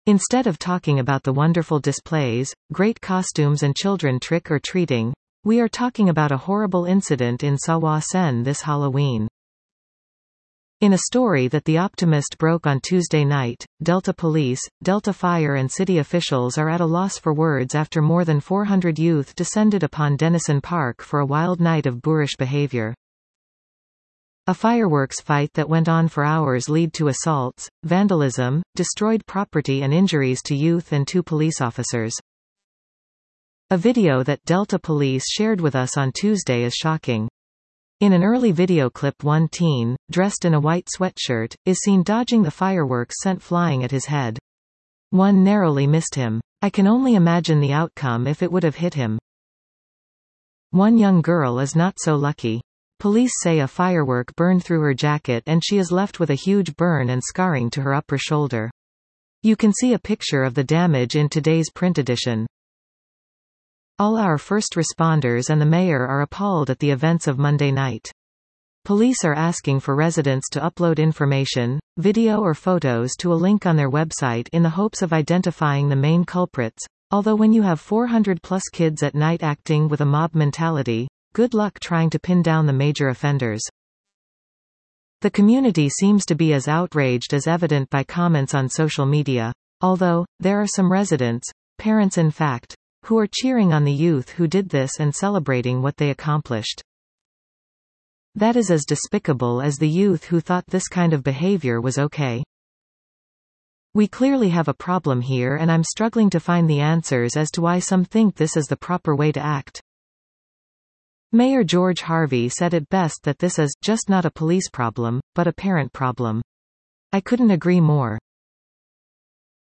Instead of talking about the wonderful displays, great costumes and children trick-or-treating, we are talking about a horrible incident in Sawa-sen this Halloween. In a story that The Optimist broke on Tuesday night, Delta Police, Delta Fire and city officials are at a loss for words after more than 400 youth descended upon Denison Park for a wild night of boorish behavior. A fireworks fight that went on for hours led to assaults, vandalism, destroyed property and injuries to youth and 2 police officers. A video that Delta Police shared with us on Tuesday is shocking. In an early video clip, one teen, dressed in a white sweatshirt, is seen dodging the fireworks sent flying at his head. One narrowly missed him. I can only imagine the outcome if it would have hit him. One young girl is not so lucky. Police say a firework burned through her jacket and she is left with a huge burn and scarring to her upper shoulder. You can see a picture of the damage in today's print edition. All our first responders and the mayor are appalled at the events of Monday night. Police are asking for residents to upload information, video or photos to a link on their website in the hopes of identifying the main culprits, although when you have 400+ kids at night acting with a mob mentality, good luck trying to pin down the major offenders. The community seems to be as outraged as evident by comments on social media, although, there are some residents, parents in fact, who are cheering on the youth who did this and celebrating what they accomplished. That is as despicable as the youth who thought this kind of behavior was okay. We clearly have a problem here and I'm struggling to find the answers as to why some think this is the proper way to act. Mayor George Harvey said it best that this is just not a police problem, but a parent problem. I couldn't agree more.